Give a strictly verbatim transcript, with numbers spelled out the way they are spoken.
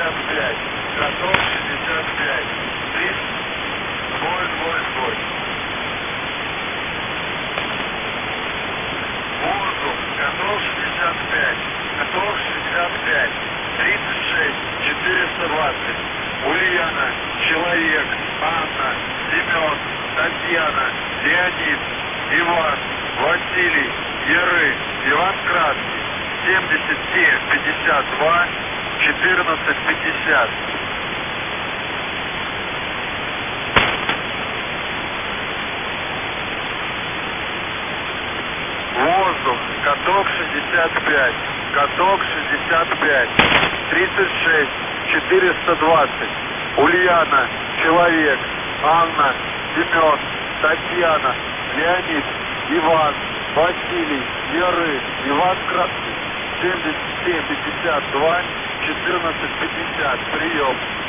шестьдесят пять. Готов шестьдесят пять. тридцать. Сбой, сбой, сбой. Воздух. Готов шестьдесят пять. Готов шестьдесят пять. тридцать шесть. четыреста двадцать. Ульяна. Человек. Анна. Семен. Татьяна. Леонид. Иван. Василий. Яры. Иван Краский. семьдесят семь пятьдесят два. четырнадцать пятьдесят. Воздух. Каток шестьдесят пять. Каток шестьдесят пять. тридцать шесть. четыреста двадцать. Ульяна. Человек. Анна. Семен. Татьяна. Леонид. Иван. Василий. Яры. Иван Краский. семьдесят семь пятьдесят два. четырнадцать пятьдесят. Прием.